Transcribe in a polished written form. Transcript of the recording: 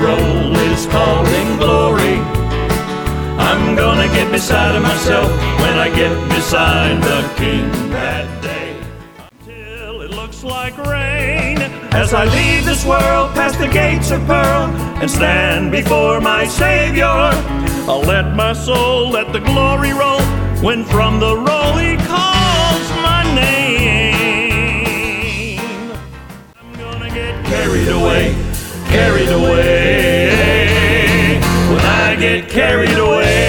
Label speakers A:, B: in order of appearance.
A: roll is calling glory. I'm gonna get beside myself when I get beside the King that day. Until it looks like rain, as I leave this world past the gates of pearl and stand before my Savior, I'll let my soul let the glory roll when from the roll He calls my name. I'm gonna get carried away, carried away. When I get carried away,